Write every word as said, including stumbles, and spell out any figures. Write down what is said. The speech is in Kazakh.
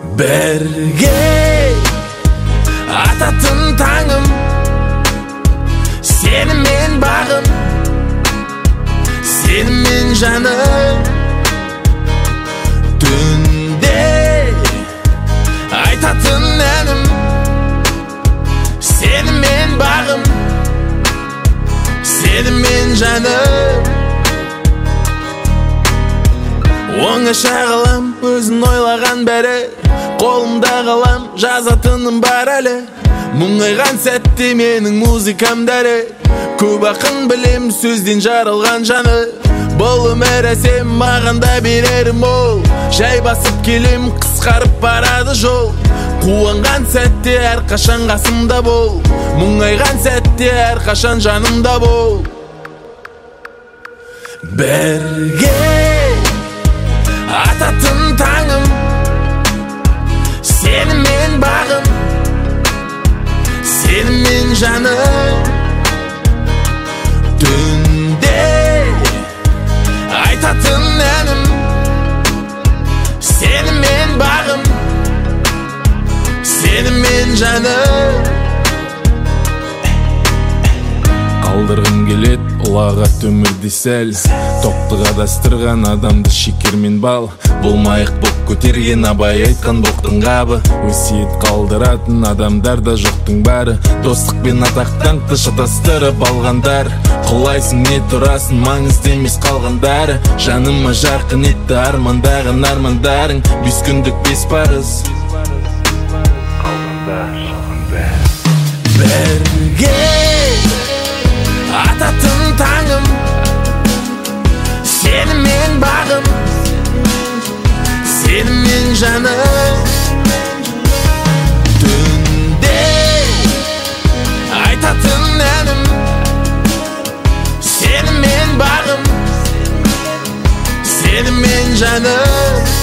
Berge atатын tangım, seni men bağım, seni men canım. Tünde aytatın enim, seni men bağım, seni men canım. Оңа шағылам, өзін ойлаған бәрі, қолымда қалам, жазатыным бар әлі. Мұңайған сәтте менің музыкам дәрі, көп ақын білем сөзден жарылған жаны. Бұл өмір әсем, маған да берерім ол, жай басып келем, қысқарып барады жол. Қуанған сәтте әрқашан қасымда бол, мұңайған сәтте әрқашан жанымда бол. Бірге ататын таңым, сені мен бағым, сені мен жаным. Түнде айтатын әнім, сені мен бағым, сені мен жаным. Қалдырғым келет ұлағат өмірді сәл, тоқтыға дастырған адамды шекер мен бал. Болмайық боп көтерген абай айтқан боқтың қабы, өсиет қалдыратын адамдарда жоқтың бәрі. Достық пен атақтаңды шатастырып алғандар, құлайсың не тұрасың маңызды емес қалғандары. Жаныма жарқын етті армандаған армандарың, бес күндік бес парыз бірге ататын таңым, сені мен бағым, сені мен жаным. Түнде айтатын әнім, сені мен бағым, сені мен жаным.